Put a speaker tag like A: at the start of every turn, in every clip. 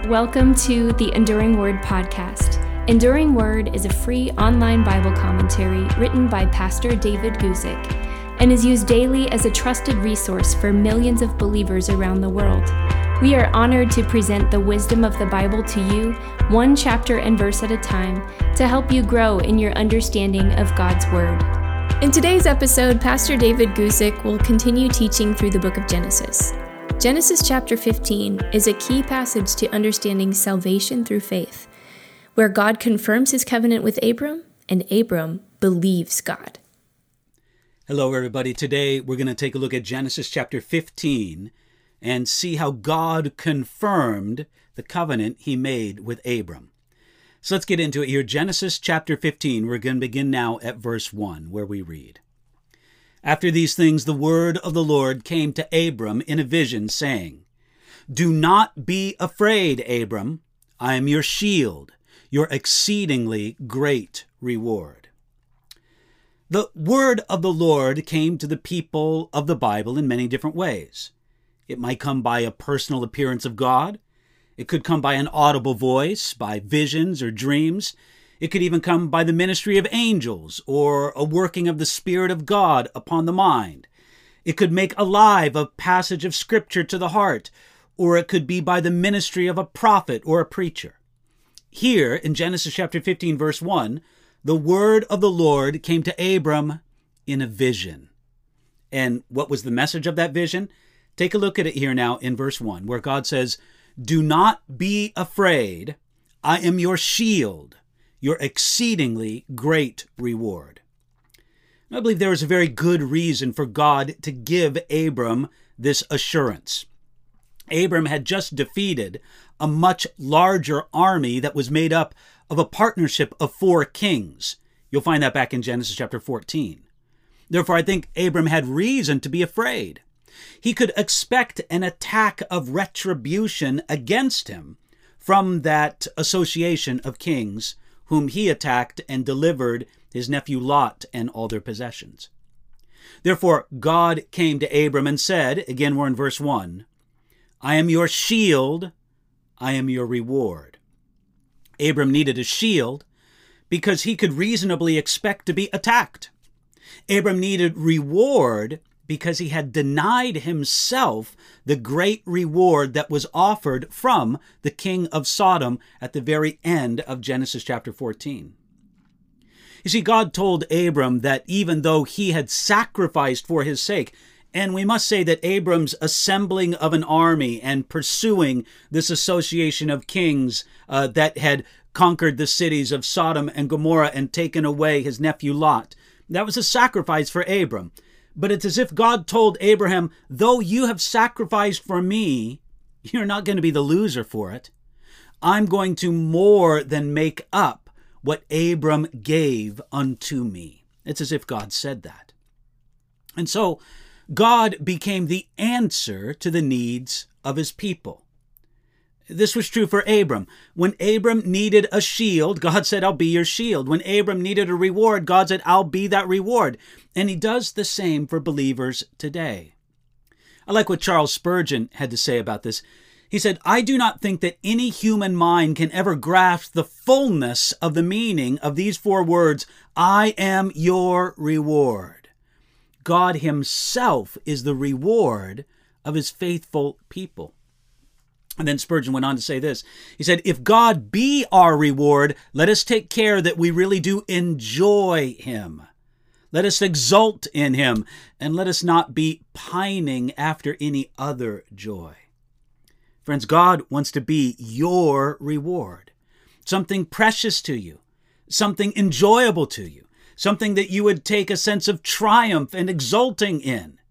A: Welcome to the Enduring Word podcast. Enduring Word is a free online Bible commentary written by Pastor David Guzik and is used daily as a trusted resource for millions of believers around the world. We are honored to present the wisdom of the Bible to you, one chapter and verse at a time, to help you grow in your understanding of God's Word. In today's episode, Pastor David Guzik will continue teaching through the book of Genesis. Genesis chapter 15 is a key passage to understanding salvation through faith, where God confirms his covenant with Abram, and Abram believes God.
B: Hello, everybody. Today, we're going to take a look at Genesis chapter 15 and see how God confirmed the covenant he made with Abram. So let's get into it here. Genesis chapter 15, we're going to begin now at verse 1, where we read, "After these things, the word of the Lord came to Abram in a vision, saying, 'Do not be afraid, Abram. I am your shield, your exceedingly great reward.'" The word of the Lord came to the people of the Bible in many different ways. It might come by a personal appearance of God. It could come by an audible voice, by visions or dreams. It could even come by the ministry of angels or a working of the Spirit of God upon the mind. It could make alive a passage of Scripture to the heart, or it could be by the ministry of a prophet or a preacher. Here in Genesis chapter 15, verse 1, the word of the Lord came to Abram in a vision. And what was the message of that vision? Take a look at it here now in verse 1, where God says, "Do not be afraid. I am your shield, your exceedingly great reward." I believe there is a very good reason for God to give Abram this assurance. Abram had just defeated a much larger army that was made up of a partnership of 4 kings. You'll find that back in Genesis chapter 14. Therefore, I think Abram had reason to be afraid. He could expect an attack of retribution against him from that association of kings whom he attacked and delivered his nephew Lot and all their possessions. Therefore, God came to Abram and said, again we're in verse 1, "I am your shield, I am your reward." Abram needed a shield because he could reasonably expect to be attacked. Abram needed reward because he had denied himself the great reward that was offered from the king of Sodom at the very end of Genesis chapter 14. You see, God told Abram that even though he had sacrificed for his sake, and we must say that Abram's assembling of an army and pursuing this association of kings that had conquered the cities of Sodom and Gomorrah and taken away his nephew Lot, that was a sacrifice for Abram. But it's as if God told Abraham, though you have sacrificed for me, you're not going to be the loser for it. I'm going to more than make up what Abram gave unto me. It's as if God said that. And so God became the answer to the needs of his people. This was true for Abram. When Abram needed a shield, God said, "I'll be your shield." When Abram needed a reward, God said, "I'll be that reward." And he does the same for believers today. I like what Charles Spurgeon had to say about this. He said, "I do not think that any human mind can ever grasp the fullness of the meaning of these 4 words, 'I am your reward.' God himself is the reward of his faithful people." And then Spurgeon went on to say this. He said, "If God be our reward, let us take care that we really do enjoy him. Let us exult in him, and let us not be pining after any other joy." Friends, God wants to be your reward, something precious to you, something enjoyable to you, something that you would take a sense of triumph and exulting in.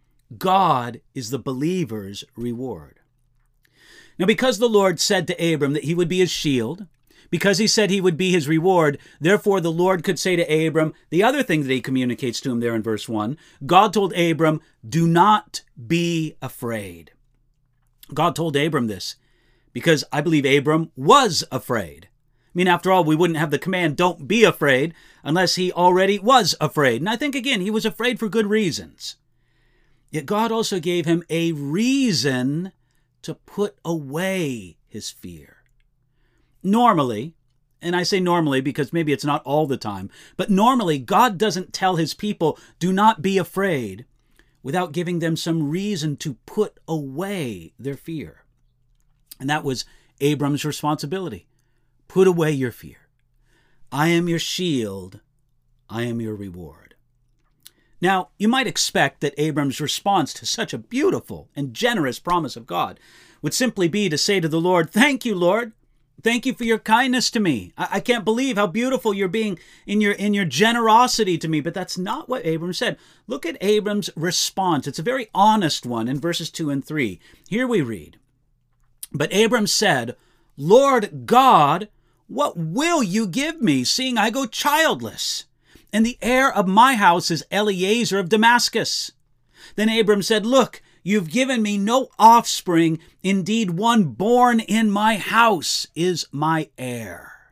B: God is the believer's reward. Now, because the Lord said to Abram that he would be his shield, because he said he would be his reward, therefore the Lord could say to Abram, the other thing that he communicates to him there in verse 1, God told Abram, "Do not be afraid." God told Abram this because I believe Abram was afraid. I mean, after all, we wouldn't have the command, "Don't be afraid," unless he already was afraid. And I think, again, he was afraid for good reasons. Yet God also gave him a reason to put away his fear. Normally, and I say normally because maybe it's not all the time, but normally God doesn't tell his people, do not be afraid, without giving them some reason to put away their fear. And that was Abram's responsibility. Put away your fear. I am your shield. I am your reward. Now, you might expect that Abram's response to such a beautiful and generous promise of God would simply be to say to the Lord, thank you, Lord. Thank you for your kindness to me. I can't believe how beautiful you're being in your generosity to me. But that's not what Abram said. Look at Abram's response. It's a very honest one in verses 2 and 3. Here we read, but Abram said, Lord God, what will you give me, seeing I go childless? And the heir of my house is Eliezer of Damascus. Then Abram said, look, you've given me no offspring. Indeed, one born in my house is my heir.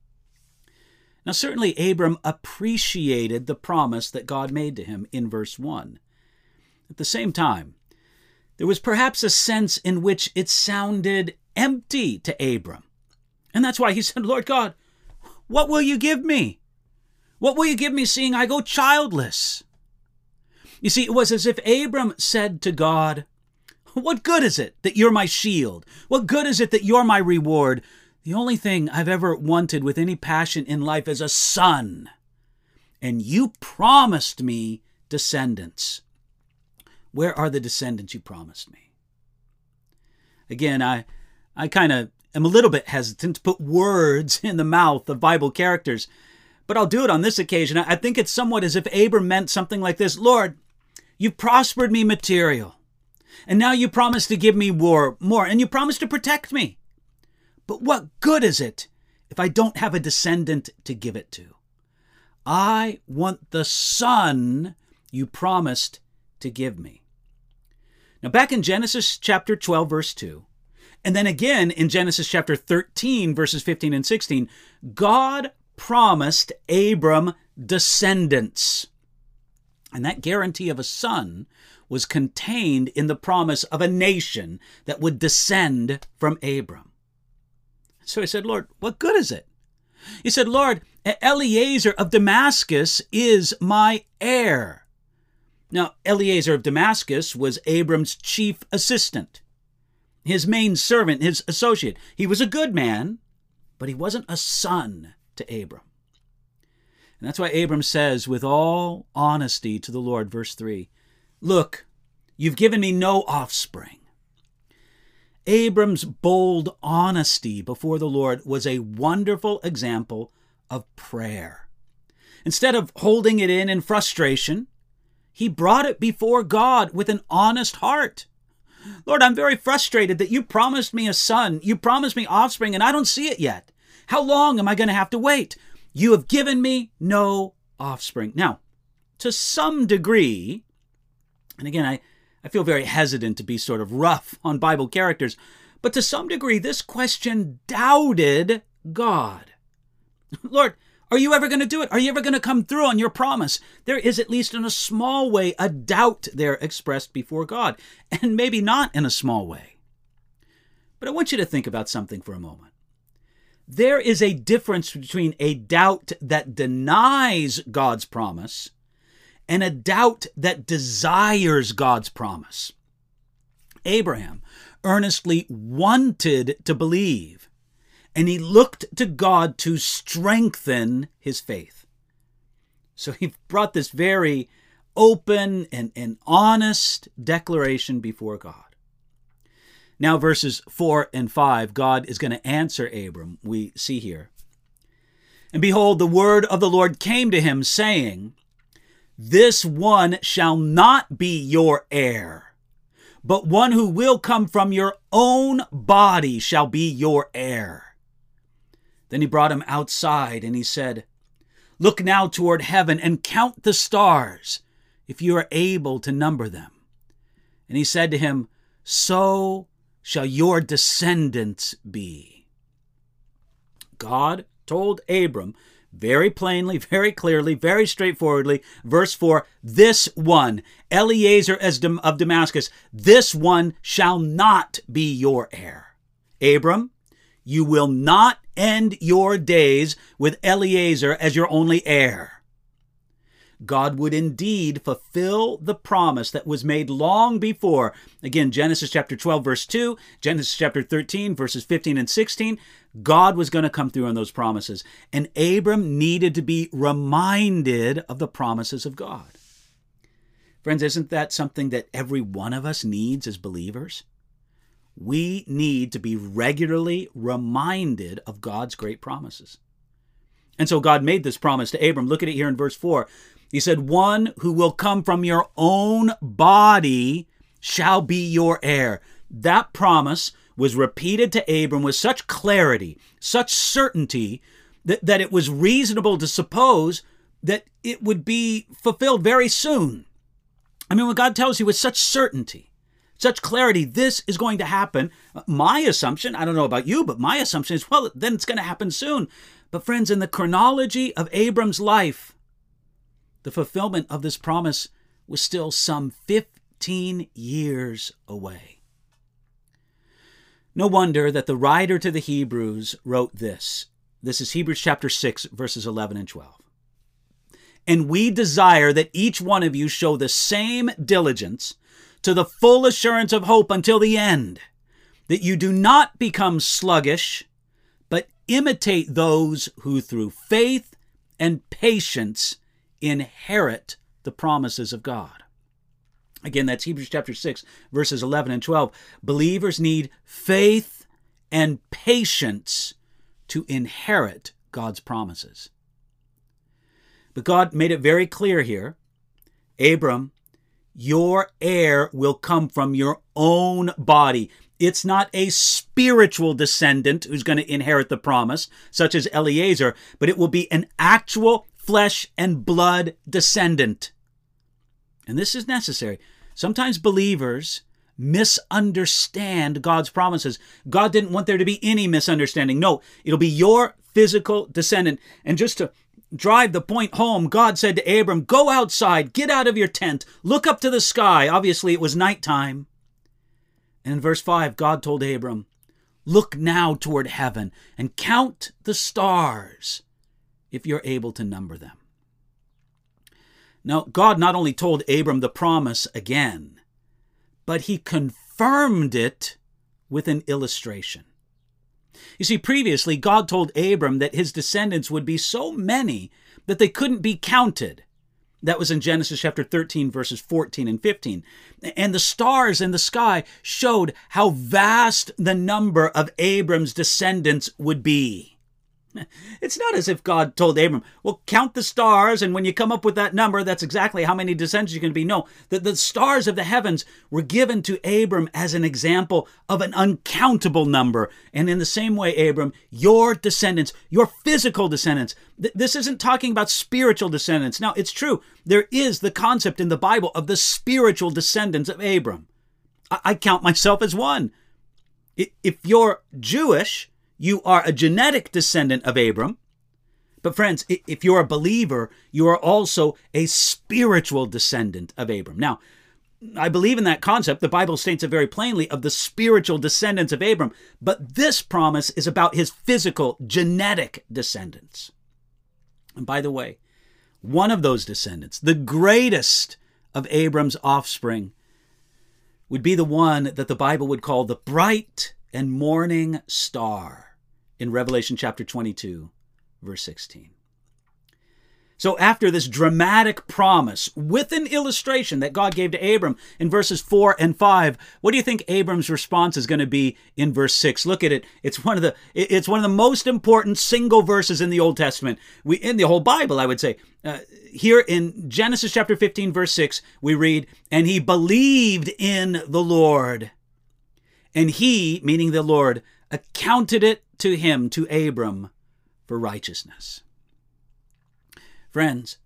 B: Now, certainly Abram appreciated the promise that God made to him in verse 1. At the same time, there was perhaps a sense in which it sounded empty to Abram. And that's why he said, Lord God, what will you give me? What will you give me, seeing I go childless? You see, it was as if Abram said to God, what good is it that you're my shield? What good is it that you're my reward? The only thing I've ever wanted with any passion in life is a son. And you promised me descendants. Where are the descendants you promised me? Again, I kind of am a little bit hesitant to put words in the mouth of Bible characters, but I'll do it on this occasion. I think it's somewhat as if Abram meant something like this. Lord, you've prospered me material, and now you promise to give me more, and you promise to protect me. But what good is it if I don't have a descendant to give it to? I want the son you promised to give me. Now, back in Genesis chapter 12, verse 2, and then again in Genesis chapter 13, verses 15 and 16, God promised Abram descendants. And that guarantee of a son was contained in the promise of a nation that would descend from Abram. So he said, Lord, what good is it? He said, Lord, Eliezer of Damascus is my heir. Now, Eliezer of Damascus was Abram's chief assistant, his main servant, his associate. He was a good man, but he wasn't a son to Abram. And that's why Abram says with all honesty to the Lord, verse 3, look, you've given me no offspring. Abram's bold honesty before the Lord was a wonderful example of prayer. Instead of holding it in frustration, he brought it before God with an honest heart. Lord, I'm very frustrated that you promised me a son. You promised me offspring, and I don't see it yet. How long am I going to have to wait? You have given me no offspring. Now, to some degree, and again, I feel very hesitant to be sort of rough on Bible characters, but to some degree, this question doubted God. Lord, are you ever going to do it? Are you ever going to come through on your promise? There is, at least in a small way, a doubt there expressed before God, and maybe not in a small way. But I want you to think about something for a moment. There is a difference between a doubt that denies God's promise and a doubt that desires God's promise. Abraham earnestly wanted to believe, and he looked to God to strengthen his faith. So he brought this very open and honest declaration before God. Now, verses 4 and 5, God is going to answer Abram. We see here. And behold, the word of the Lord came to him, saying, this one shall not be your heir, but one who will come from your own body shall be your heir. Then he brought him outside, and he said, look now toward heaven and count the stars, if you are able to number them. And he said to him, so shall your descendants be. God told Abram very plainly, very clearly, very straightforwardly. Verse 4, this one, Eliezer of Damascus, this one shall not be your heir. Abram, you will not end your days with Eliezer as your only heir. God would indeed fulfill the promise that was made long before. Again, Genesis chapter 12, verse 2, Genesis chapter 13, verses 15 and 16. God was going to come through on those promises. And Abram needed to be reminded of the promises of God. Friends, isn't that something that every one of us needs as believers? We need to be regularly reminded of God's great promises. And so God made this promise to Abram. Look at it here in verse 4. He said, one who will come from your own body shall be your heir. That promise was repeated to Abram with such clarity, such certainty, that it was reasonable to suppose that it would be fulfilled very soon. I mean, when God tells you with such certainty, such clarity, this is going to happen, my assumption, I don't know about you, but my assumption is, well, then it's going to happen soon. But friends, in the chronology of Abram's life, the fulfillment of this promise was still some 15 years away. No wonder that the writer to the Hebrews wrote this. This is Hebrews chapter 6, verses 11 and 12. And we desire that each one of you show the same diligence to the full assurance of hope until the end, that you do not become sluggish, but imitate those who through faith and patience inherit the promises of God. Again, that's Hebrews chapter 6, verses 11 and 12. Believers need faith and patience to inherit God's promises. But God made it very clear here, Abram, your heir will come from your own body. It's not a spiritual descendant who's going to inherit the promise, such as Eliezer, but it will be an actual flesh and blood descendant. And this is necessary. Sometimes believers misunderstand God's promises. God didn't want there to be any misunderstanding. No, it'll be your physical descendant. And just to drive the point home, God said to Abram, go outside, get out of your tent, look up to the sky. Obviously, it was nighttime. And in verse 5, God told Abram, look now toward heaven and count the stars, if you're able to number them. Now, God not only told Abram the promise again, but he confirmed it with an illustration. You see, previously, God told Abram that his descendants would be so many that they couldn't be counted. That was in Genesis chapter 13, verses 14 and 15. And the stars in the sky showed how vast the number of Abram's descendants would be. It's not as if God told Abram, well, count the stars, and when you come up with that number, that's exactly how many descendants you're going to be. No, the stars of the heavens were given to Abram as an example of an uncountable number. And in the same way, Abram, your descendants, your physical descendants, this isn't talking about spiritual descendants. Now, it's true, there is the concept in the Bible of the spiritual descendants of Abram. I count myself as one. If you're Jewish, you are a genetic descendant of Abram. But friends, if you're a believer, you are also a spiritual descendant of Abram. Now, I believe in that concept. The Bible states it very plainly of the spiritual descendants of Abram. But this promise is about his physical, genetic descendants. And by the way, one of those descendants, the greatest of Abram's offspring, would be the one that the Bible would call the bright and morning star in Revelation chapter 22, verse 16. So after this dramatic promise with an illustration that God gave to Abram in verses 4 and 5, what do you think Abram's response is going to be in verse 6? Look at it. It's one of the most important single verses in the Old Testament. In the whole Bible, I would say. Here in Genesis chapter 15, verse 6, we read, and he believed in the Lord. And he, meaning the Lord, accounted it to him, to Abram, for righteousness. Friends,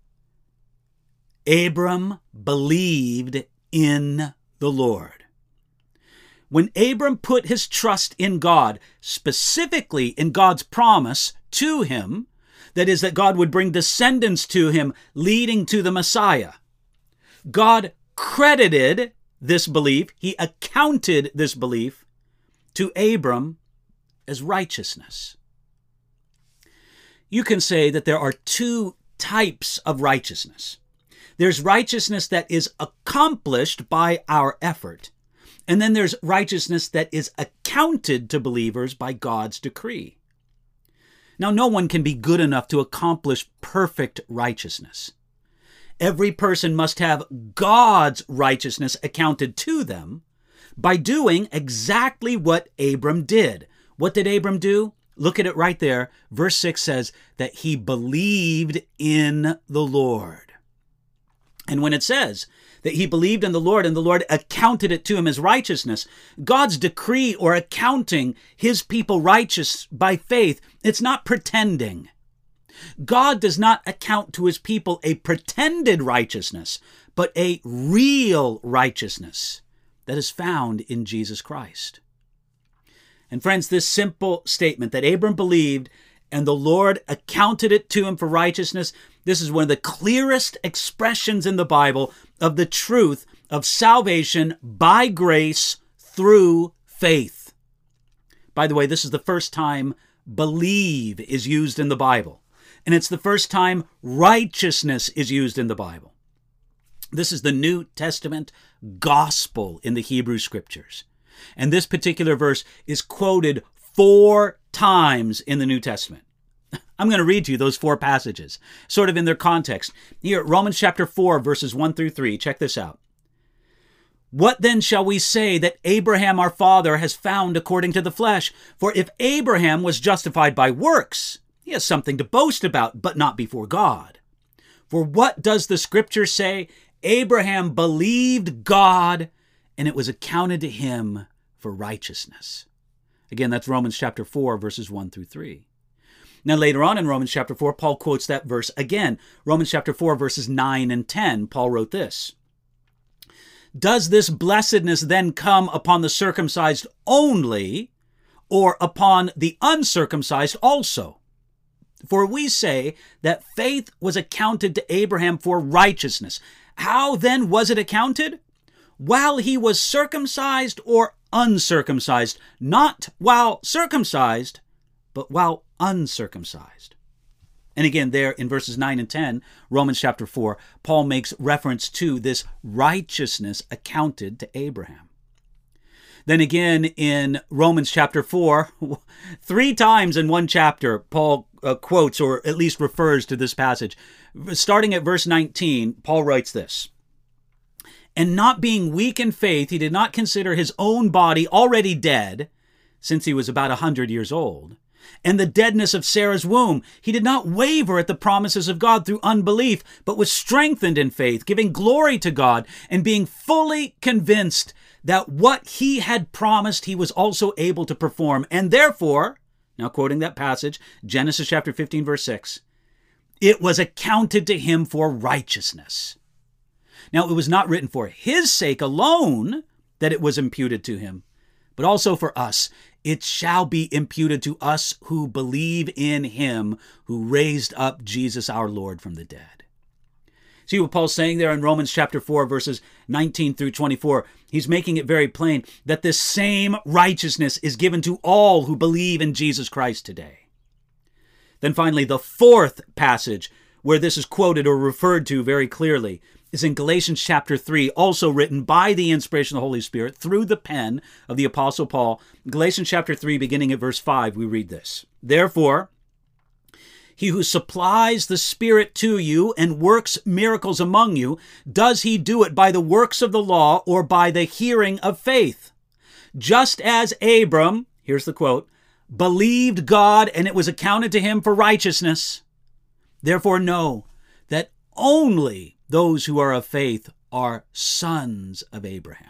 B: Abram believed in the Lord. When Abram put his trust in God, specifically in God's promise to him, That is, that God would bring descendants to him, leading to the Messiah. God credited this belief, he accounted this belief to Abram as righteousness. You can say that there are two types of righteousness. There's righteousness that is accomplished by our effort, and then there's righteousness that is accounted to believers by God's decree. Now, no one can be good enough to accomplish perfect righteousness. Every person must have God's righteousness accounted to them by doing exactly what Abram did. What did Abram do? Look at it right there. Verse 6 says that he believed in the Lord. And when it says that he believed in the Lord and the Lord accounted it to him as righteousness, God's decree or accounting his people righteous by faith, it's not pretending. God does not account to his people a pretended righteousness, but a real righteousness that is found in Jesus Christ. And friends, this simple statement that Abram believed and the Lord accounted it to him for righteousness, this is one of the clearest expressions in the Bible of the truth of salvation by grace through faith. By the way, this is the first time believe is used in the Bible. And it's the first time righteousness is used in the Bible. This is the New Testament gospel in the Hebrew Scriptures. And this particular verse is quoted 4 times in the New Testament. I'm going to read to you those 4 passages, sort of in their context. Here, Romans chapter 4, verses 1 through 3. Check this out. What then shall we say that Abraham our father has found according to the flesh? For if Abraham was justified by works, he has something to boast about, but not before God. For what does the Scripture say? Abraham believed God, and it was accounted to him for righteousness. Again, that's Romans chapter 4, verses 1 through 3. Now, later on in Romans chapter 4, Paul quotes that verse again. Romans chapter 4, verses 9 and 10, Paul wrote this. Does this blessedness then come upon the circumcised only, or upon the uncircumcised also? For we say that faith was accounted to Abraham for righteousness. How then was it accounted? While he was circumcised or uncircumcised, not while circumcised, but while uncircumcised. And again, there in verses 9 and 10, Romans chapter 4, Paul makes reference to this righteousness accounted to Abraham. Then again in Romans chapter 4, 3 times in one chapter, Paul quotes or at least refers to this passage. Starting at verse 19, Paul writes this. And not being weak in faith, he did not consider his own body already dead, since he was about 100 years old, and the deadness of Sarah's womb. He did not waver at the promises of God through unbelief, but was strengthened in faith, giving glory to God, and being fully convinced that what he had promised he was also able to perform. And therefore, now quoting that passage, Genesis chapter 15, verse 6, it was accounted to him for righteousness. Now, it was not written for his sake alone that it was imputed to him, but also for us. It shall be imputed to us who believe in him who raised up Jesus our Lord from the dead. See what Paul's saying there in Romans chapter 4, verses 19 through 24. He's making it very plain that this same righteousness is given to all who believe in Jesus Christ today. Then finally, the 4th passage where this is quoted or referred to very clearly is in Galatians chapter 3, also written by the inspiration of the Holy Spirit through the pen of the Apostle Paul. Galatians chapter 3, beginning at verse 5, we read this. Therefore, he who supplies the Spirit to you and works miracles among you, does he do it by the works of the law or by the hearing of faith? Just as Abram, here's the quote, believed God and it was accounted to him for righteousness. Therefore know that only those who are of faith are sons of Abraham.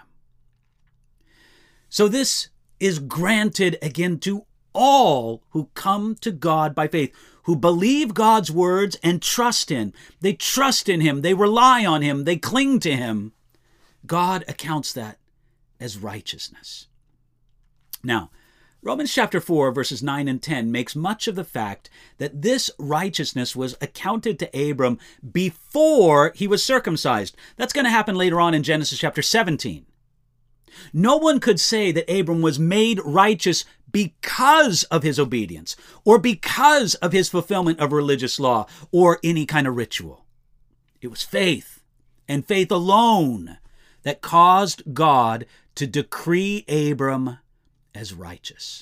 B: So this is granted again to all who come to God by faith, who believe God's words and trust in. They trust in him. They rely on him. They cling to him. God accounts that as righteousness. Now, Romans chapter 4, verses 9 and 10 makes much of the fact that this righteousness was accounted to Abram before he was circumcised. That's going to happen later on in Genesis chapter 17. No one could say that Abram was made righteous because of his obedience or because of his fulfillment of religious law or any kind of ritual. It was faith and faith alone that caused God to decree Abram as righteous.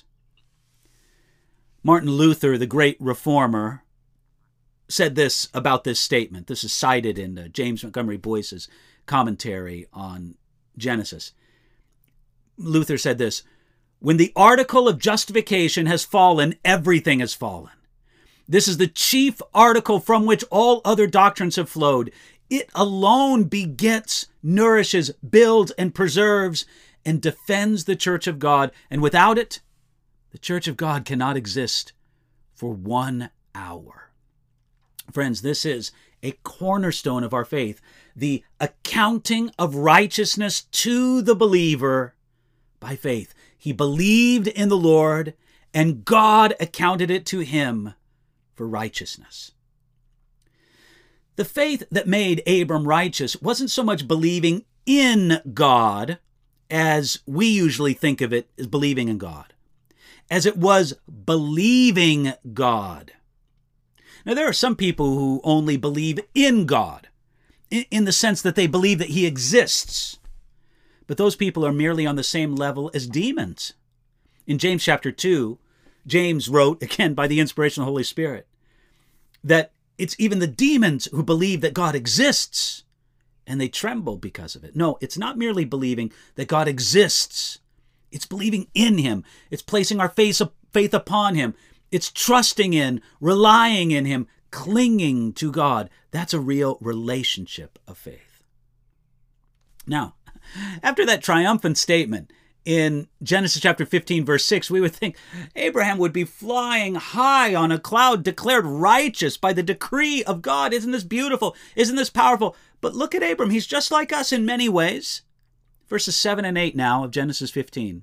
B: Martin Luther, the great reformer, said this about this statement. This is cited in James Montgomery Boyce's commentary on Genesis. Luther said this: "When the article of justification has fallen, everything has fallen. This is the chief article from which all other doctrines have flowed. It alone begets, nourishes, builds, and preserves, and defends the church of God. And without it, the church of God cannot exist for 1 hour." Friends, this is a cornerstone of our faith, the accounting of righteousness to the believer by faith. He believed in the Lord, and God accounted it to him for righteousness. The faith that made Abram righteous wasn't so much believing in God, as we usually think of it as believing in God, as it was believing God. Now, there are some people who only believe in God, in the sense that they believe that he exists. But those people are merely on the same level as demons. In James chapter 2, James wrote, again by the inspiration of the Holy Spirit, that it's even the demons who believe that God exists, and they tremble because of it. No, it's not merely believing that God exists. It's believing in him. It's placing our faith upon him. It's trusting in, relying in him, clinging to God. That's a real relationship of faith. Now, after that triumphant statement in Genesis chapter 15, verse 6, we would think Abraham would be flying high on a cloud, declared righteous by the decree of God. Isn't this beautiful? Isn't this powerful? But look at Abram. He's just like us in many ways. Verses 7 and 8 now of Genesis 15.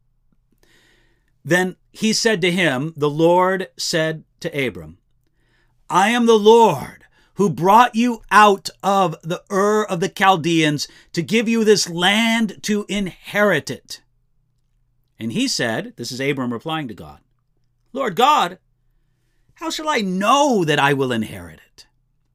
B: "Then he said to him, the Lord said to Abram, I am the Lord who brought you out of the Ur of the Chaldeans to give you this land to inherit it. And he said," this is Abram replying to God, "Lord God, how shall I know that I will inherit it?"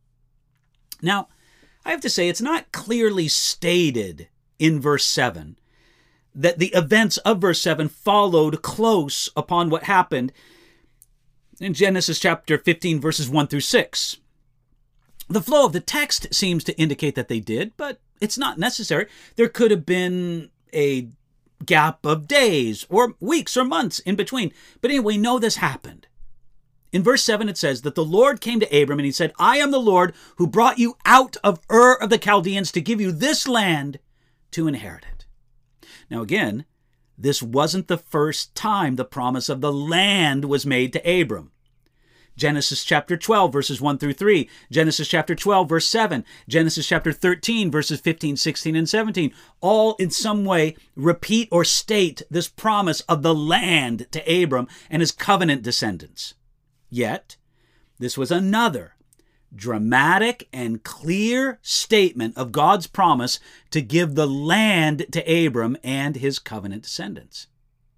B: Now, I have to say, it's not clearly stated in verse 7 that the events of verse 7 followed close upon what happened in Genesis chapter 15, verses 1 through 6. The flow of the text seems to indicate that they did, but it's not necessary. There could have been a gap of days or weeks or months in between. But anyway, we know this happened. In verse 7, it says that the Lord came to Abram and he said, "I am the Lord who brought you out of Ur of the Chaldeans to give you this land to inherit it." Now again, this wasn't the first time the promise of the land was made to Abram. Genesis chapter 12, verses 1 through 3, Genesis chapter 12, verse 7, Genesis chapter 13, verses 15, 16, and 17, all in some way repeat or state this promise of the land to Abram and his covenant descendants. Yet, this was another dramatic and clear statement of God's promise to give the land to Abram and his covenant descendants.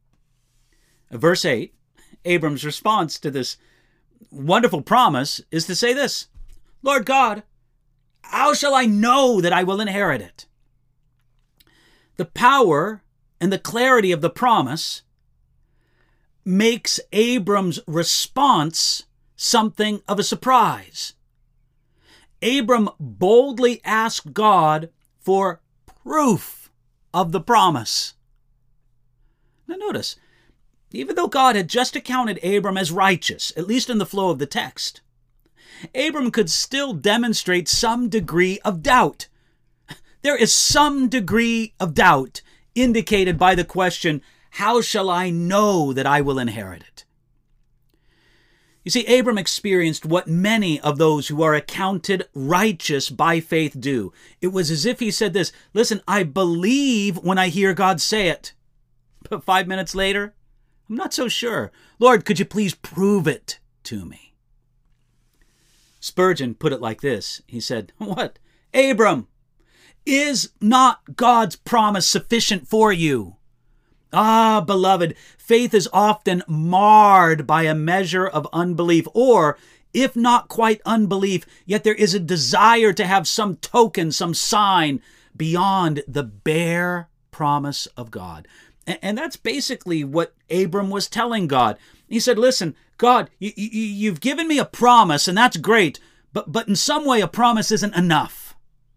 B: Verse 8, Abram's response to this wonderful promise is to say this: "Lord God, how shall I know that I will inherit it?" The power and the clarity of the promise makes Abram's response something of a surprise. Abram boldly asked God for proof of the promise. Now notice, even though God had just accounted Abram as righteous, at least in the flow of the text, Abram could still demonstrate some degree of doubt. There is some degree of doubt indicated by the question, "How shall I know that I will inherit it?" You see, Abram experienced what many of those who are accounted righteous by faith do. It was as if he said this: "Listen, I believe when I hear God say it." But 5 minutes later, I'm not so sure. Lord, could you please prove it to me? Spurgeon put it like this. He said, what? Abram, is not God's promise sufficient for you? Ah, beloved, faith is often marred by a measure of unbelief, or if not quite unbelief, yet there is a desire to have some token, some sign beyond the bare promise of God. And that's basically what Abram was telling God. He said, listen, God, you've given me a promise, and that's great, but in some way a promise isn't enough.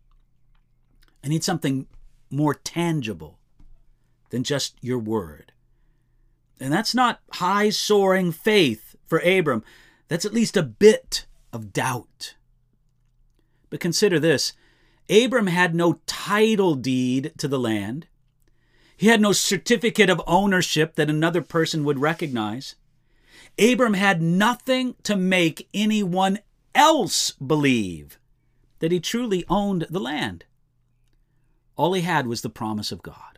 B: I need something more tangible than just your word. And that's not high-soaring faith for Abram. That's at least a bit of doubt. But consider this. Abram had no title deed to the land. He had no certificate of ownership that another person would recognize. Abram had nothing to make anyone else believe that he truly owned the land. All he had was the promise of God.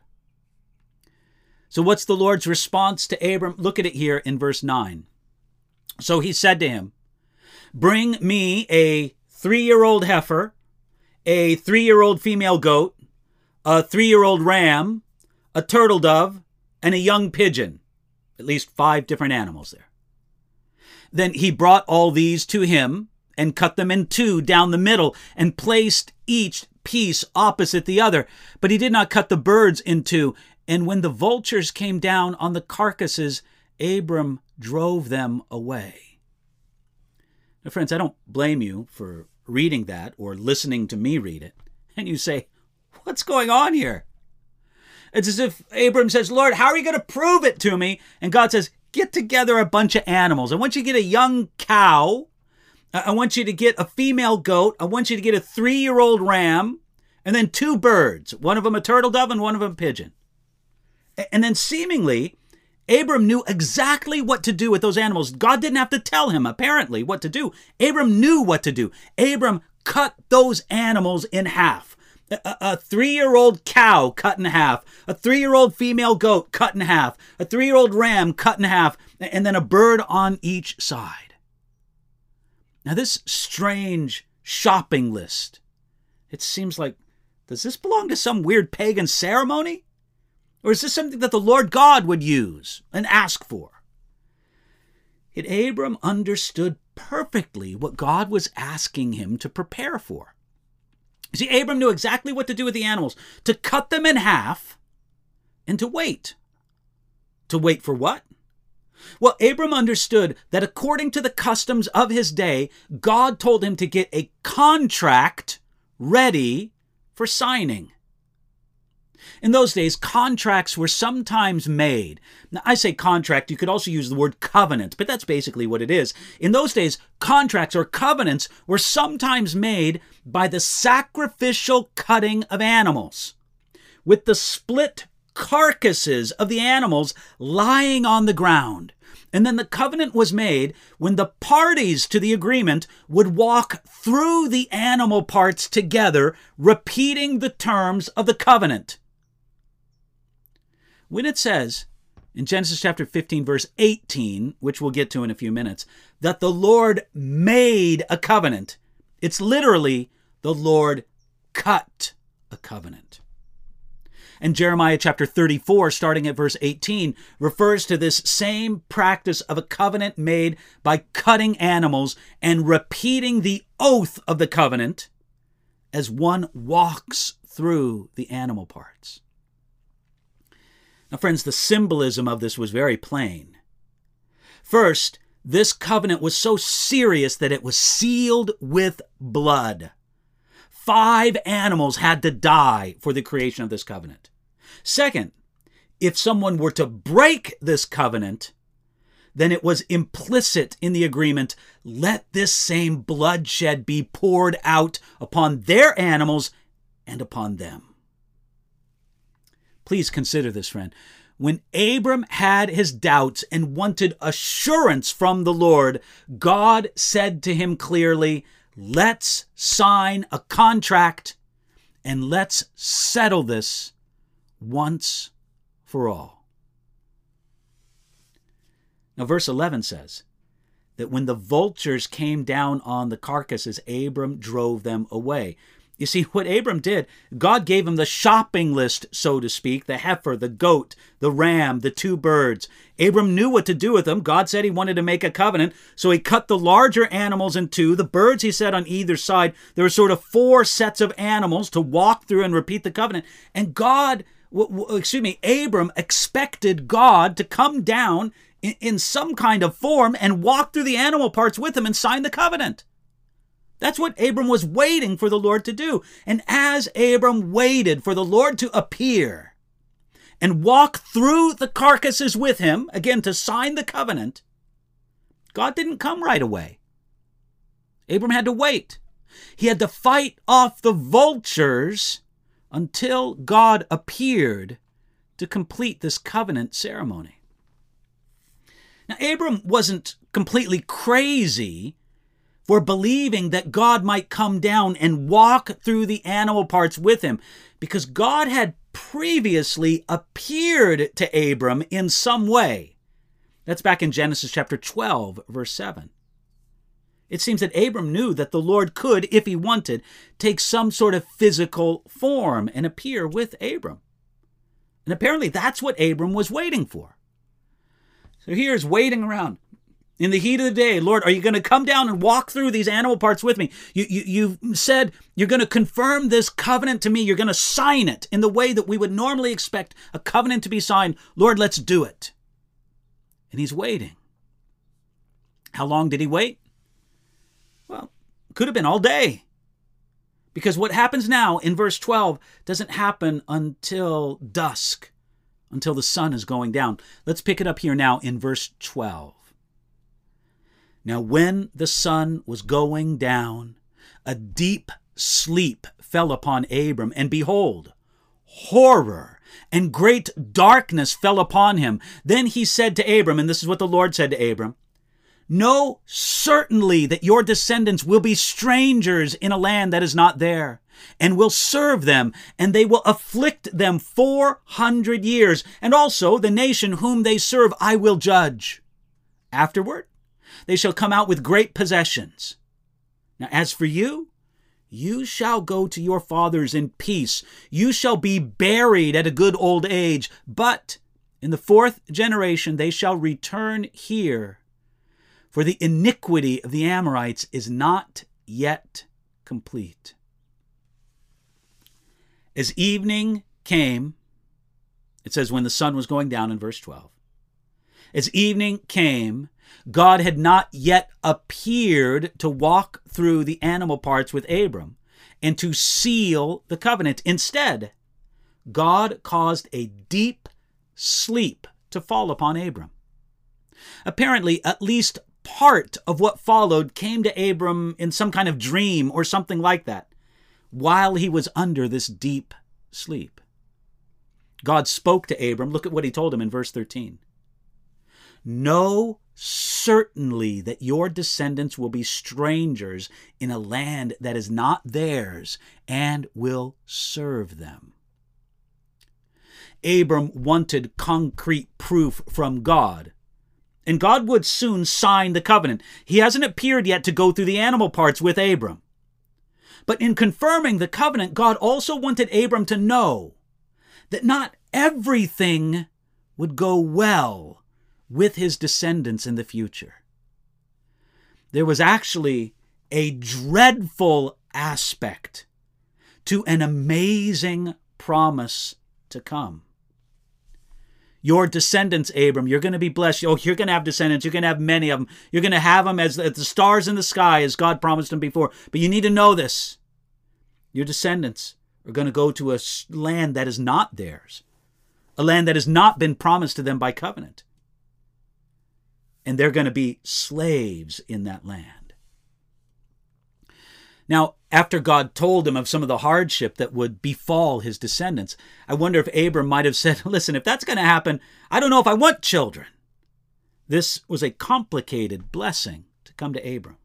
B: So what's the Lord's response to Abram? Look at it here in verse 9. So he said to him, bring me a 3-year-old heifer, a 3-year-old female goat, a 3-year-old ram, a turtle dove, and a young pigeon. At least 5 different animals there. Then he brought all these to him and cut them in 2 down the middle and placed each piece opposite the other. But he did not cut the birds in 2. And when the vultures came down on the carcasses, Abram drove them away. Now, friends, I don't blame you for reading that or listening to me read it. And you say, what's going on here? It's as if Abram says, Lord, how are you going to prove it to me? And God says, get together a bunch of animals. I want you to get a young cow. I want you to get a female goat. I want you to get a 3-year-old ram. And then 2 birds. One of them a turtle dove and one of them a pigeon. And then seemingly, Abram knew exactly what to do with those animals. God didn't have to tell him, apparently, what to do. Abram knew what to do. Abram cut those animals in half. A 3-year-old cow cut in half. A 3-year-old female goat cut in half. A 3-year-old ram cut in half. And then a bird on each side. Now this strange shopping list, it seems like, does this belong to some weird pagan ceremony? Or is this something that the Lord God would use and ask for? Yet Abram understood perfectly what God was asking him to prepare for. You see, Abram knew exactly what to do with the animals, to cut them in half and to wait. To wait for what? Well, Abram understood that according to the customs of his day, God told him to get a contract ready for signing. In those days, contracts were sometimes made. Now, I say contract, you could also use the word covenant, but that's basically what it is. In those days, contracts or covenants were sometimes made by the sacrificial cutting of animals, with the split carcasses of the animals lying on the ground. And then the covenant was made when the parties to the agreement would walk through the animal parts together, repeating the terms of the covenant. When it says in Genesis chapter 15, verse 18, which we'll get to in a few minutes, that the Lord made a covenant, it's literally the Lord cut a covenant. And Jeremiah chapter 34, starting at verse 18, refers to this same practice of a covenant made by cutting animals and repeating the oath of the covenant as one walks through the animal parts. Now, friends, the symbolism of this was very plain. First, this covenant was so serious that it was sealed with blood. 5 animals had to die for the creation of this covenant. Second, if someone were to break this covenant, then it was implicit in the agreement, let this same bloodshed be poured out upon their animals and upon them. Please consider this, friend. When Abram had his doubts and wanted assurance from the Lord, God said to him clearly, let's sign a contract and let's settle this once for all. Now, verse 11 says that when the vultures came down on the carcasses, Abram drove them away. You see, what Abram did, God gave him the shopping list, so to speak, the heifer, the goat, the ram, the 2 birds. Abram knew what to do with them. God said he wanted to make a covenant, so he cut the larger animals in 2. The birds, he said, on either side. There were sort of 4 sets of animals to walk through and repeat the covenant. And Abram expected God to come down in some kind of form and walk through the animal parts with him and sign the covenant. That's what Abram was waiting for the Lord to do. And as Abram waited for the Lord to appear and walk through the carcasses with him, again, to sign the covenant, God didn't come right away. Abram had to wait. He had to fight off the vultures until God appeared to complete this covenant ceremony. Now, Abram wasn't completely crazy for believing that God might come down and walk through the animal parts with him, because God had previously appeared to Abram in some way. That's back in Genesis chapter 12, verse 7. It seems that Abram knew that the Lord could, if he wanted, take some sort of physical form and appear with Abram. And apparently that's what Abram was waiting for. So here's waiting around. In the heat of the day, Lord, are you going to come down and walk through these animal parts with me? You've said you're going to confirm this covenant to me. You're going to sign it in the way that we would normally expect a covenant to be signed. Lord, let's do it. And he's waiting. How long did he wait? Well, could have been all day. Because what happens now in verse 12 doesn't happen until dusk, until the sun is going down. Let's pick it up here now in verse 12. Now, when the sun was going down, a deep sleep fell upon Abram, and behold, horror and great darkness fell upon him. Then he said to Abram, and this is what the Lord said to Abram, know certainly that your descendants will be strangers in a land that is not there, and will serve them, and they will afflict them 400 years. And also the nation whom they serve I will judge. Afterward, they shall come out with great possessions. Now, as for you, you shall go to your fathers in peace. You shall be buried at a good old age. But in the 4th generation they shall return here, for the iniquity of the Amorites is not yet complete. As evening came, it says when the sun was going down in verse 12, as evening came, God had not yet appeared to walk through the animal parts with Abram and to seal the covenant. Instead, God caused a deep sleep to fall upon Abram. Apparently, at least part of what followed came to Abram in some kind of dream or something like that, while he was under this deep sleep. God spoke to Abram. Look at what he told him in verse 13. Know certainly that your descendants will be strangers in a land that is not theirs, and will serve them. Abram wanted concrete proof from God, and God would soon sign the covenant. He hasn't appeared yet to go through the animal parts with Abram. But in confirming the covenant, God also wanted Abram to know that not everything would go well with his descendants in the future. There was actually a dreadful aspect to an amazing promise to come. Your descendants, Abram, you're going to be blessed. Oh, you're going to have descendants. You're going to have many of them. You're going to have them as the stars in the sky, as God promised them before. But you need to know this. Your descendants are going to go to a land that is not theirs, a land that has not been promised to them by covenant. And they're going to be slaves in that land. Now, after God told him of some of the hardship that would befall his descendants, I wonder if Abram might have said, listen, if that's going to happen, I don't know if I want children. This was a complicated blessing to come to Abram.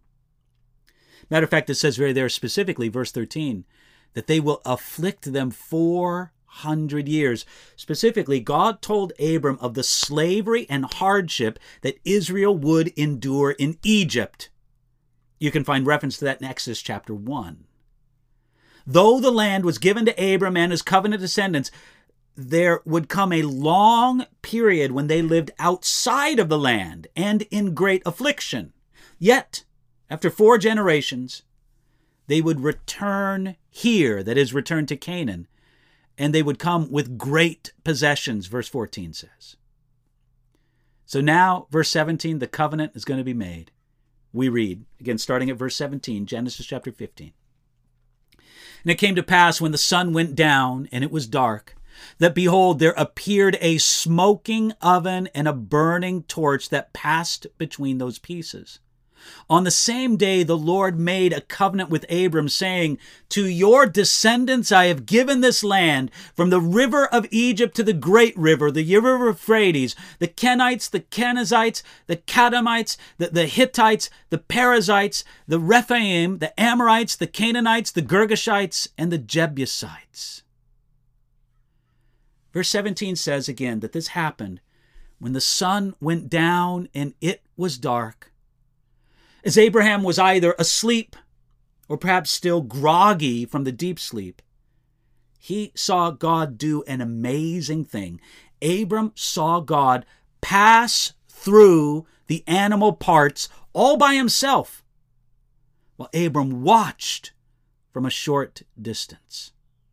B: Matter of fact, it says right there specifically, verse 13, that they will afflict them 400 400 years. Specifically, God told Abram of the slavery and hardship that Israel would endure in Egypt. You can find reference to that in Exodus chapter 1. Though the land was given to Abram and his covenant descendants, there would come a long period when they lived outside of the land and in great affliction. Yet, after 4 generations, they would return here, that is, return to Canaan, and they would come with great possessions, verse 14 says. So now, verse 17, the covenant is going to be made. We read, again, starting at verse 17, Genesis chapter 15. And it came to pass when the sun went down and it was dark, that behold, there appeared a smoking oven and a burning torch that passed between those pieces. On the same day the Lord made a covenant with Abram, saying, to your descendants I have given this land, from the river of Egypt to the great river, the river Euphrates, the Kenites, the Kenizzites, the Kadmonites, the Hittites, the Perizzites, the Rephaim, the Amorites, the Canaanites, the Girgashites, and the Jebusites. Verse 17 says again that this happened when the sun went down and it was dark. As Abraham was either asleep or perhaps still groggy from the deep sleep, he saw God do an amazing thing. Abram saw God pass through the animal parts all by himself, while Abram watched from a short distance.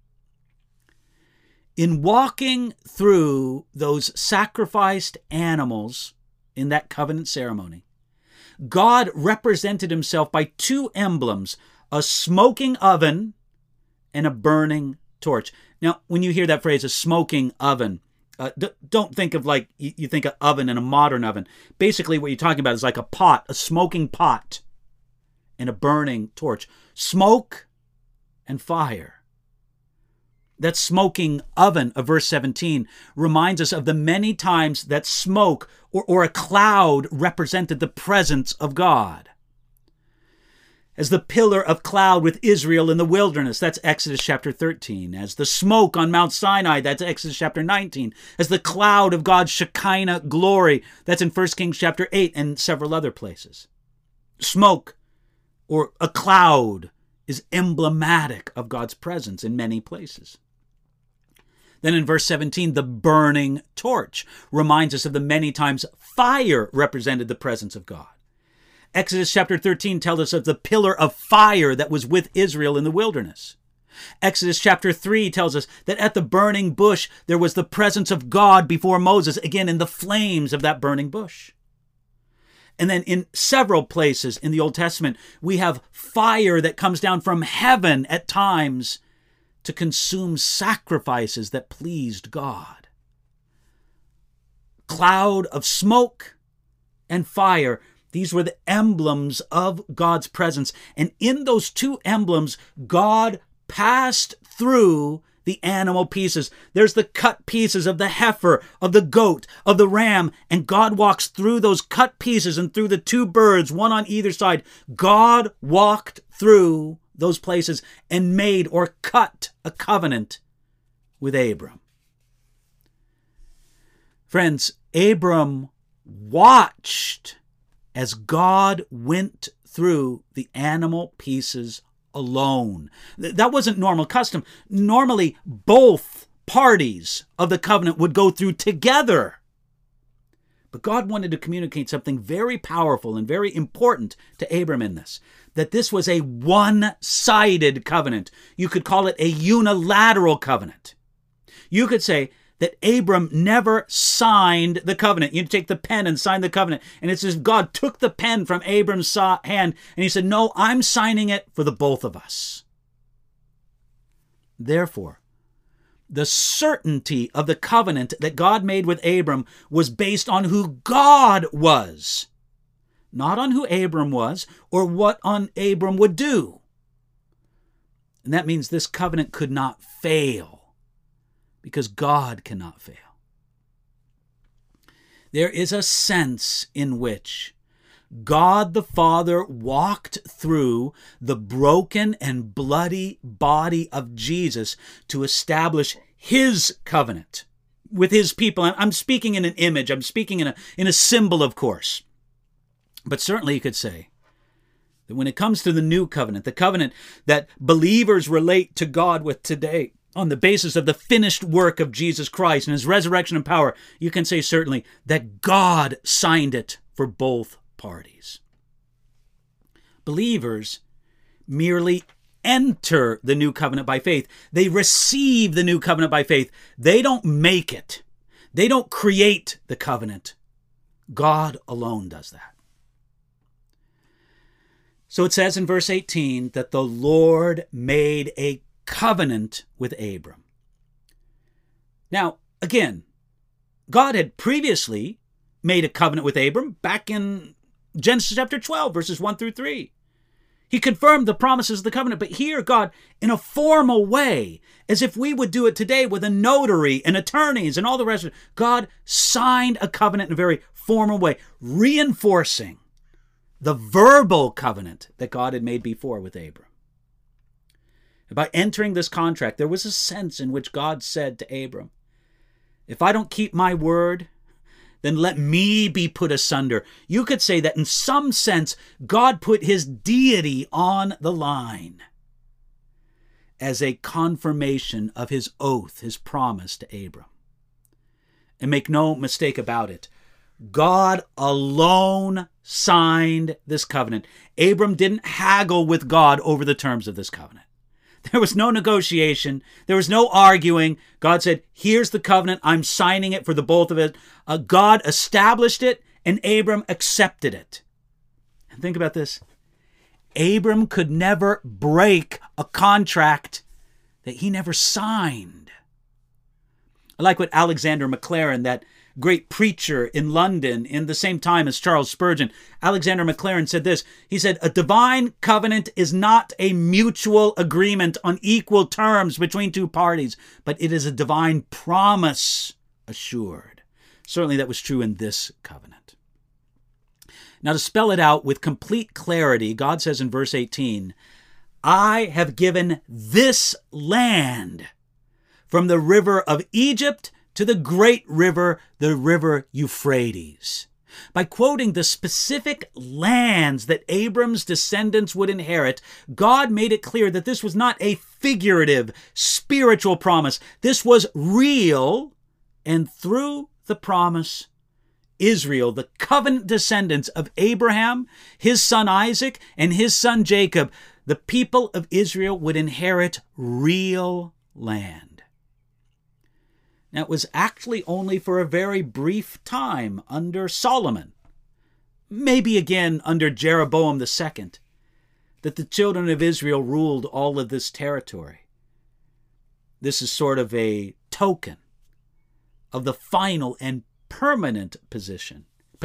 B: In walking through those sacrificed animals in that covenant ceremony, God represented himself by 2 emblems, a smoking oven and a burning torch. Now, when you hear that phrase, a smoking oven, don't think of like you think of oven in a modern oven. Basically, what you're talking about is like a pot, a smoking pot, and a burning torch. Smoke and fire. That smoking oven of verse 17 reminds us of the many times that smoke or a cloud represented the presence of God. As the pillar of cloud with Israel in the wilderness, that's Exodus chapter 13. As the smoke on Mount Sinai, that's Exodus chapter 19. As the cloud of God's Shekinah glory, that's in 1 Kings chapter 8 and several other places. Smoke or a cloud is emblematic of God's presence in many places. Then in verse 17, the burning torch reminds us of the many times fire represented the presence of God. Exodus chapter 13 tells us of the pillar of fire that was with Israel in the wilderness. Exodus chapter 3 tells us that at the burning bush there was the presence of God before Moses, again in the flames of that burning bush. And then in several places in the Old Testament, we have fire that comes down from heaven at times to consume sacrifices that pleased God. Cloud of smoke and fire, these were the emblems of God's presence. And in those 2 emblems, God passed through the animal pieces. There's the cut pieces of the heifer, of the goat, of the ram, and God walks through those cut pieces and through the 2 birds, one on either side. God walked through those places and made or cut a covenant with Abram. Friends, Abram watched as God went through the animal pieces alone. That wasn't normal custom. Normally, both parties of the covenant would go through together. But God wanted to communicate something very powerful and very important to Abram in this, that this was a one-sided covenant. You could call it a unilateral covenant. You could say that Abram never signed the covenant. You take the pen and sign the covenant, and it's as if God took the pen from Abram's hand, and he said, no, I'm signing it for the both of us. Therefore, the certainty of the covenant that God made with Abram was based on who God was, not on who Abram was or what Abram would do. And that means this covenant could not fail because God cannot fail. There is a sense in which God the Father walked through the broken and bloody body of Jesus to establish his covenant with his people. I'm speaking in an image. I'm speaking in a symbol, of course. But certainly you could say that when it comes to the new covenant, the covenant that believers relate to God with today on the basis of the finished work of Jesus Christ and his resurrection and power, you can say certainly that God signed it for both parties. Believers merely enter the new covenant by faith. They receive the new covenant by faith. They don't make it. They don't create the covenant. God alone does that. So it says in verse 18 that the Lord made a covenant with Abram. Now, again, God had previously made a covenant with Abram back in Genesis chapter 12, verses 1 through 3. He confirmed the promises of the covenant, but here God, in a formal way, as if we would do it today with a notary and attorneys and all the rest of it, God signed a covenant in a very formal way, reinforcing the verbal covenant that God had made before with Abram. By entering this contract, there was a sense in which God said to Abram, if I don't keep my word, then let me be put asunder. You could say that in some sense, God put his deity on the line as a confirmation of his oath, his promise to Abram. And make no mistake about it, God alone signed this covenant. Abram didn't haggle with God over the terms of this covenant. There was no negotiation. There was no arguing. God said, here's the covenant. I'm signing it for the both of it. God established it, and Abram accepted it. And think about this. Abram could never break a contract that he never signed. I like what Alexander Maclaren, that great preacher in London in the same time as Charles Spurgeon, Alexander Maclaren said this. He said, a divine covenant is not a mutual agreement on equal terms between two parties, but it is a divine promise assured. Certainly that was true in this covenant. Now, to spell it out with complete clarity, God says in verse 18, I have given this land from the river of Egypt to the great river, the river Euphrates. By quoting the specific lands that Abram's descendants would inherit, God made it clear that this was not a figurative, spiritual promise. This was real, and through the promise, Israel, the covenant descendants of Abraham, his son Isaac, and his son Jacob, the people of Israel would inherit real land. Now, it was actually only for a very brief time under Solomon, maybe again under Jeroboam II, that the children of Israel ruled all of this territory. This is sort of a token of the final and permanent possession,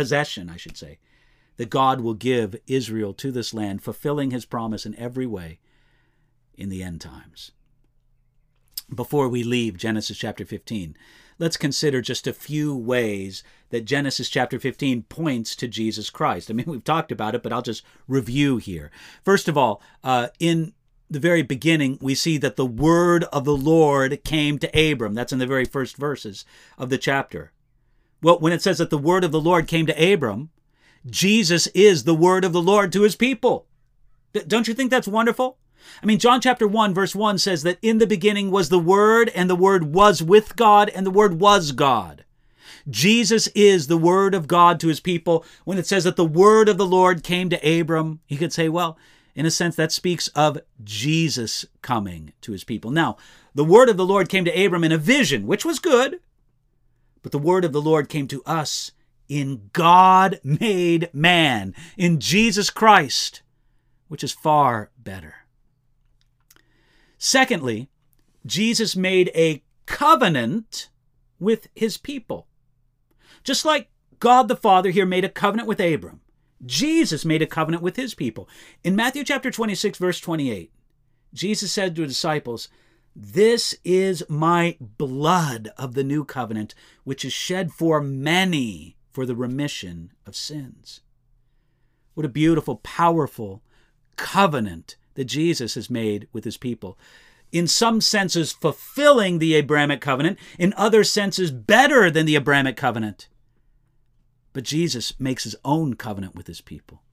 B: that God will give Israel to this land, fulfilling his promise in every way in the end times. Before we leave Genesis chapter 15, let's consider just a few ways that Genesis chapter 15 points to Jesus Christ. I mean, we've talked about it, but I'll just review here. First of all, in the very beginning, we see that the word of the Lord came to Abram. That's in the very first verses of the chapter. Well, when it says that the word of the Lord came to Abram, Jesus is the word of the Lord to his people. Don't you think that's wonderful? I mean, John chapter 1, verse 1 says that in the beginning was the Word, and the Word was with God, and the Word was God. Jesus is the Word of God to his people. When it says that the word of the Lord came to Abram, you could say, well, in a sense, that speaks of Jesus coming to his people. Now, the word of the Lord came to Abram in a vision, which was good, but the word of the Lord came to us in God-made man, in Jesus Christ, which is far better. Secondly, Jesus made a covenant with his people. Just like God the Father here made a covenant with Abram, Jesus made a covenant with his people. In Matthew chapter 26, verse 28, Jesus said to the disciples, this is my blood of the new covenant, which is shed for many for the remission of sins. What a beautiful, powerful covenant that Jesus has made with his people. in some senses fulfilling the Abrahamic covenant, in other senses better than the Abrahamic covenant. But Jesus makes his own covenant with his people.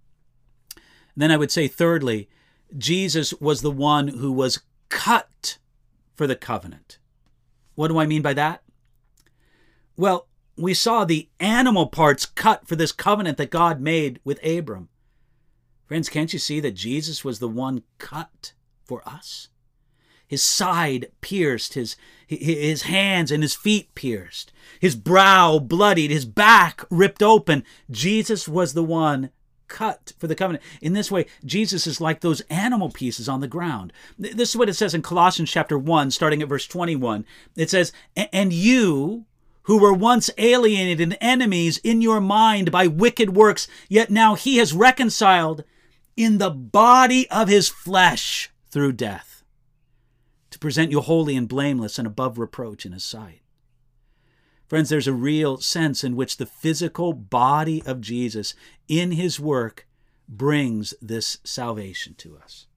B: And then I would say, thirdly, Jesus was the one who was cut for the covenant. What do I mean by that? Well, we saw the animal parts cut for this covenant that God made with Abram. Friends, can't you see that Jesus was the one cut for us? His side pierced, his hands and his feet pierced, his brow bloodied, his back ripped open. Jesus was the one cut for the covenant. In this way, Jesus is like those animal pieces on the ground. This is what it says in Colossians chapter 1, starting at verse 21. It says, "And you, who were once alienated and enemies in your mind by wicked works, yet now he has reconciled in the body of his flesh through death, to present you holy and blameless and above reproach in his sight." Friends, there's a real sense in which the physical body of Jesus in his work brings this salvation to us.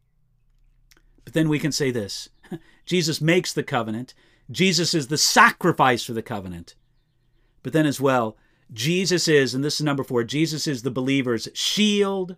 B: But then we can say this: Jesus makes the covenant. Jesus is the sacrifice for the covenant. But then as well, Jesus is, and this is number 4, Jesus is the believer's shield,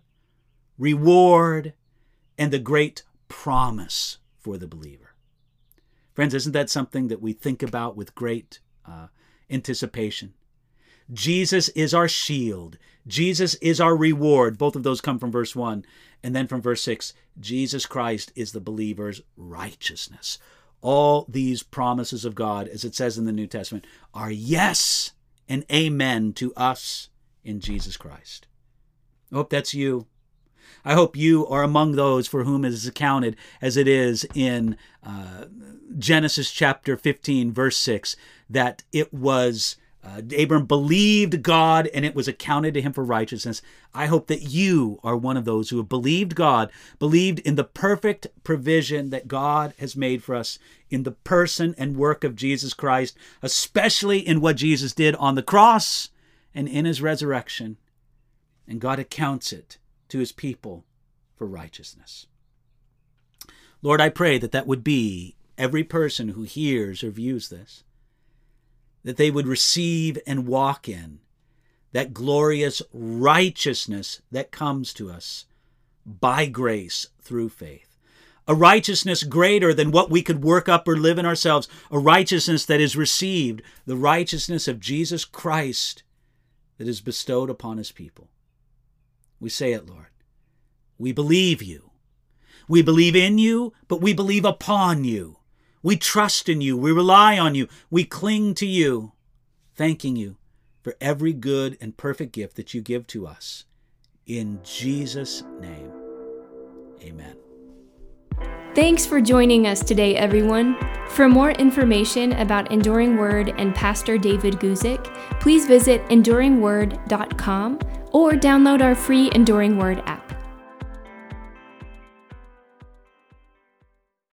B: reward, and the great promise for the believer. Friends, isn't that something that we think about with great anticipation? Jesus is our shield. Jesus is our reward. Both of those come from verse 1. And then from verse 6, Jesus Christ is the believer's righteousness. All these promises of God, as it says in the New Testament, are yes and amen to us in Jesus Christ. I hope that's you. I hope you are among those for whom it is accounted, as it is in Genesis chapter 15, verse 6, that it was Abram believed God and it was accounted to him for righteousness. I hope that you are one of those who have believed God, believed in the perfect provision that God has made for us in the person and work of Jesus Christ, especially in what Jesus did on the cross and in his resurrection. And God accounts it to his people for righteousness. Lord, I pray that that would be every person who hears or views this, that they would receive and walk in that glorious righteousness that comes to us by grace through faith. A righteousness greater than what we could work up or live in ourselves, a righteousness that is received, the righteousness of Jesus Christ that is bestowed upon his people. We say it, Lord. We believe you. We believe in you, but we believe upon you. We trust in you. We rely on you. We cling to you, thanking you for every good and perfect gift that you give to us. In Jesus' name, amen.
A: Thanks for joining us today, everyone. For more information about Enduring Word and Pastor David Guzik, please visit enduringword.com or download our free Enduring Word app.